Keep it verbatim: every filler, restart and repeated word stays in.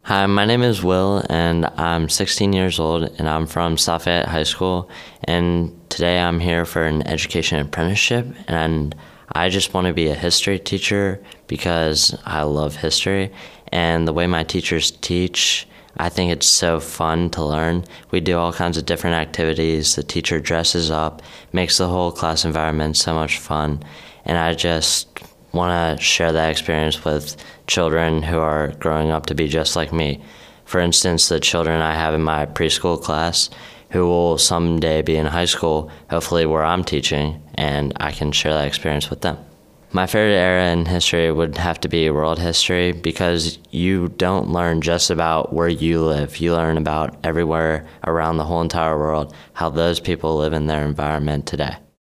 Hi, my name is Will, and I'm sixteen years old, and I'm from South Fayette High School, and today I'm here for an education apprenticeship, and I just want to be a history teacher because I love history, and the way my teachers teach, I think it's so fun to learn. We do all kinds of different activities. The teacher dresses up, makes the whole class environment so much fun, and I just want to share that experience with children who are growing up to be just like me. For instance, the children I have in my preschool class who will someday be in high school, hopefully where I'm teaching, and I can share that experience with them. My favorite era in history would have to be world history because you don't learn just about where you live. You learn about everywhere around the whole entire world, how those people live in their environment today.